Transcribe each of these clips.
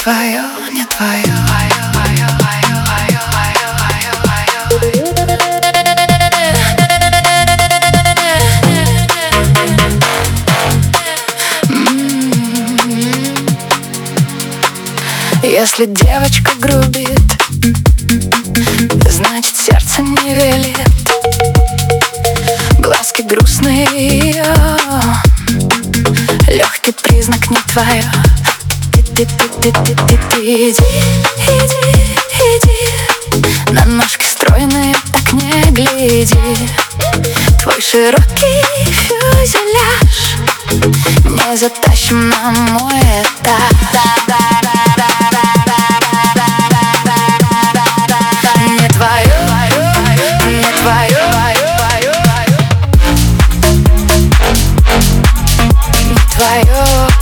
твое, не твое. Если девочка грубит, значит сердце не велит. Глазки грустные, легкий признак не твое. Иди, на ножки стройные, так не гляди. Твой широкий фюзеляж не затащим на мой этаж. Не твое, не твое, не твое.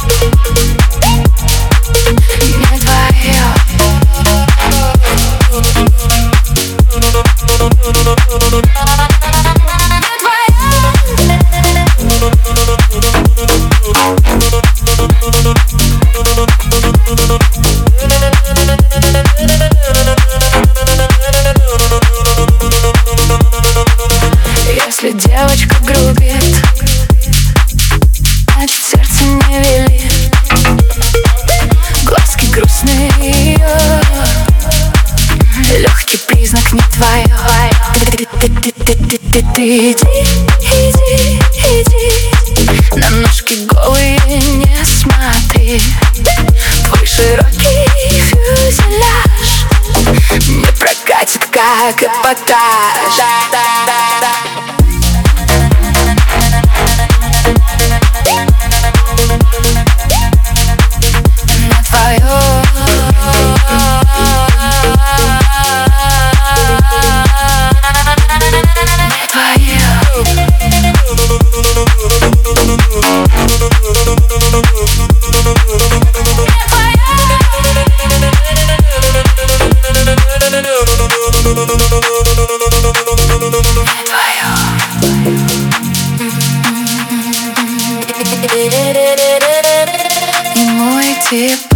Если девочка грубит, значит сердце не велит. Глазки грустные, легкий признак не твое. Ты иди, на ножки голые не смотри. Твой широкий фюзеляж не прокатит, как эпатаж. И мой тип.